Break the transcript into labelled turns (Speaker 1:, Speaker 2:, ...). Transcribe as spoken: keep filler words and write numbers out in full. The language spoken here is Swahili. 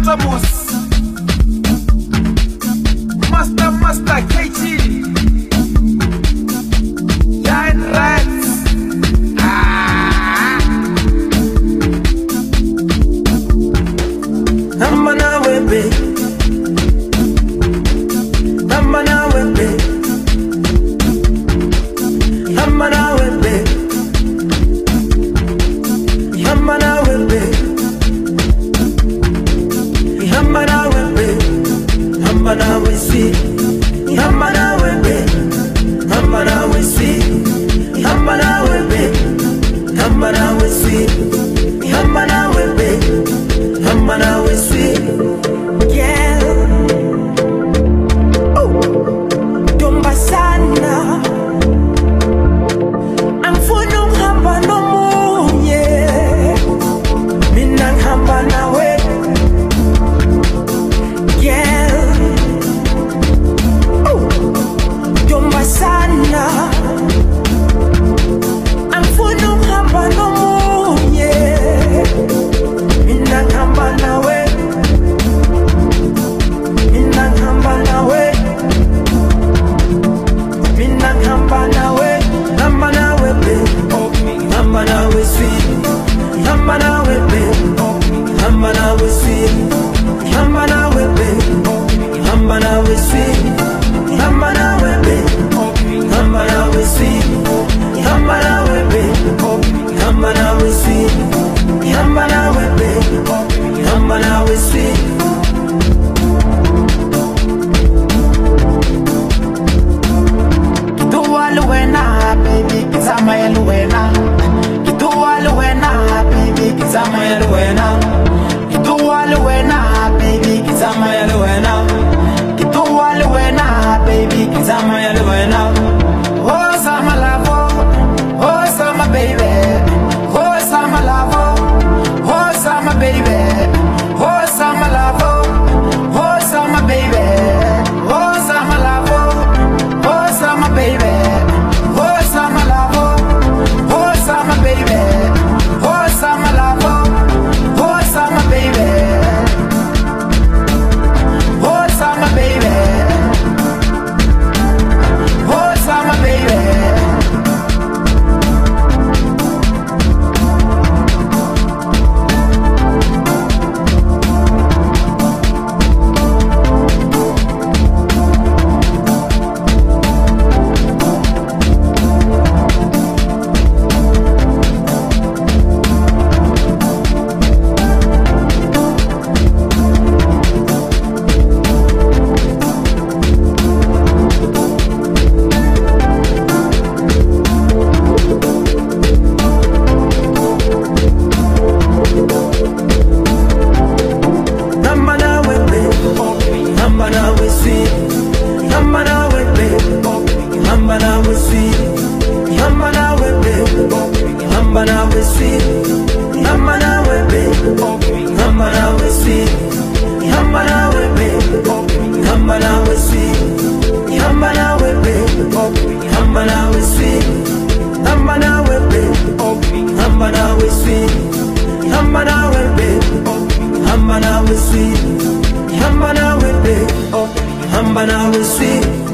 Speaker 1: Master Master Master K G Giant Rats. Ah. Hamana webe, hamana webe, hamana webe, hamana webe, hamana webe, hamana wesi, hamana webe, hamana wesi, hamana webe, hamana wesi, hamana webe, hamana wesi. Yeah. Oh, dumba sana. Ang funong hamba no munye, minang hamba na we. Yeah. Oh, dumba sana. Ang funong hamba no munye, minang hamba na we. Minang hamba na we. Minang hamba na we. Hamba na we be. Hamba na we sweet. Hamba na we be. Hamba na we sweet. Hamba na we be. Hamba na we sweet. Hamba na we be. Hamba na we sweet. Hamba na we be. Hamba na we sweet. Hamba na we be. Hamba na we sweet. Baby, kizama ya luena. Kitua luena, baby, kizama ya luena. Kitua luena, baby, kizama ya luena. Kitua luena, baby, kizama ya luena. Oh, sama lavo, oh, sama baby, oh, sama lavo, oh, sama baby, oh, sama lavo, oh, sama baby, oh, sama lavo, oh, sama baby. Hamba na we sweet.